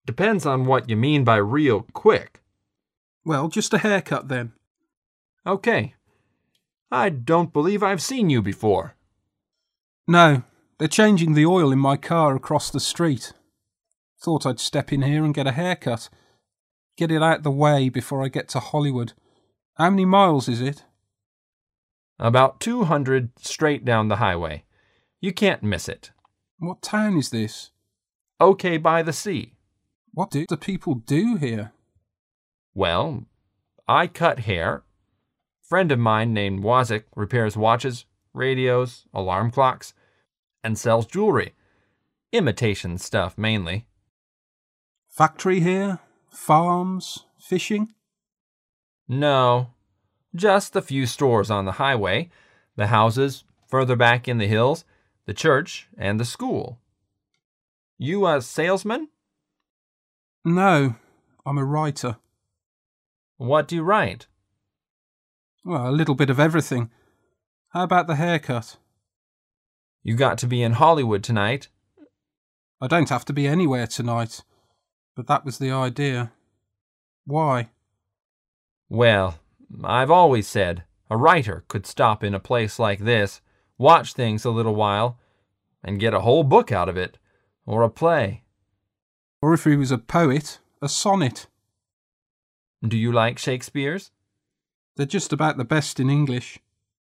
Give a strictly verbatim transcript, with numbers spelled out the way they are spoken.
Depends on what you mean by real quick. Well, just a haircut then. Okay. I don't believe I've seen you before. No, they're changing the oil in my car across the street. Thought I'd step in here and get a haircut. Get it out the way before I get to Hollywood. How many miles is it? About two hundred straight down the highway. You can't miss it. What town is this? Okay by the sea. What do the people do here? Well, I cut hair. Friend of mine named Wazik repairs watches, radios, alarm clocks, and sells jewelry. Imitation stuff, mainly. Factory here? Farms? Fishing? No, just a few stores on the highway, the houses further back in the hills, the church, and the school. You a salesman? No, I'm a writer. What do you write? Well, a little bit of everything. How about the haircut? You got to be in Hollywood tonight. I don't have to be anywhere tonight, but that was the idea. Why? Well, I've always said a writer could stop in a place like this, watch things a little while, and get a whole book out of it, or a play. Or if he was a poet, a sonnet. Do you like Shakespeare's? They're just about the best in English.